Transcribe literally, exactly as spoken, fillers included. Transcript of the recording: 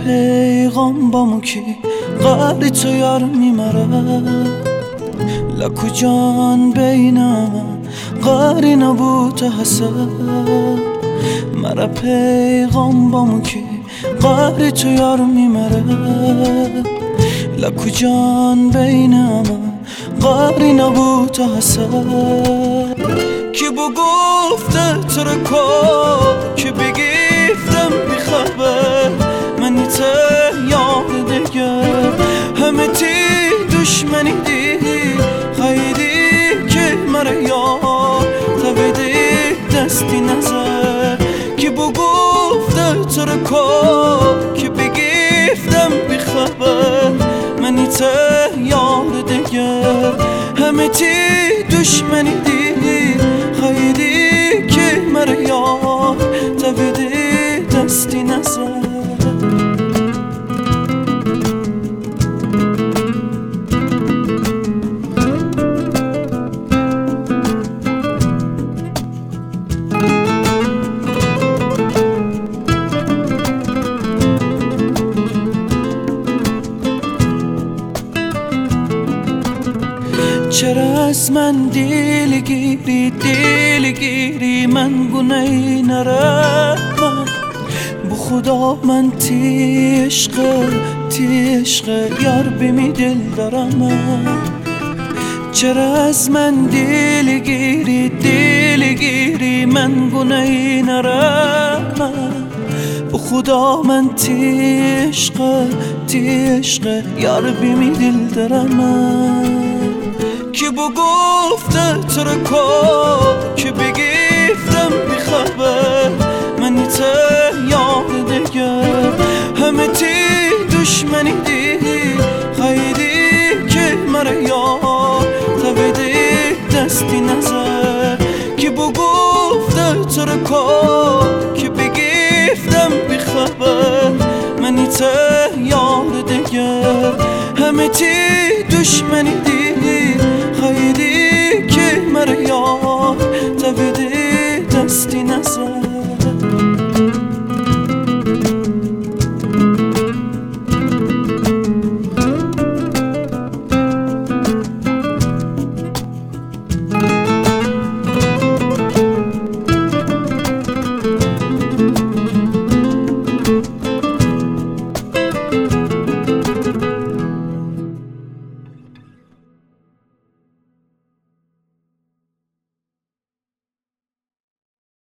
پیغام بامو کی قدری تو یار میمره لکو جان بینم قاری نبود حسد مرا پیغام بامو کی قدری تو یار میمره لکو جان بینم قاری نبود حسد کی بو گفته تو رو کن کی بگیفتم بیخبر منی ته یاد دیگه همه تی دشمنی دی خیلی که مره یار تبیدی دستی نظر کی بو گفته تو رو کن کی بگیفتم بیخبر منی ته یاد دیگه همه تی دشمنی دی خیلی که مره یار تبیدی دستی نظر چرا از من دیل گیری دیل گیری من گناهی نرم بو خدا من تی عشق تی عشق یار بمی دل دارم من چرا از من دیل گیری دیل گیری من گناهی نرم بو خدا من تی عشق تی عشق یار بمی دل دارم من کی بو گفته تو رو کن کی بگیفتم بیخبر منی ته یاد دیگه همه تی دشمنی دی خیلی که مره یار تبیدی دستی نظر کی بو گفته تو رو کن کی بگیفتم بیخبر منی ته یاد دیگه همه تی دشمنی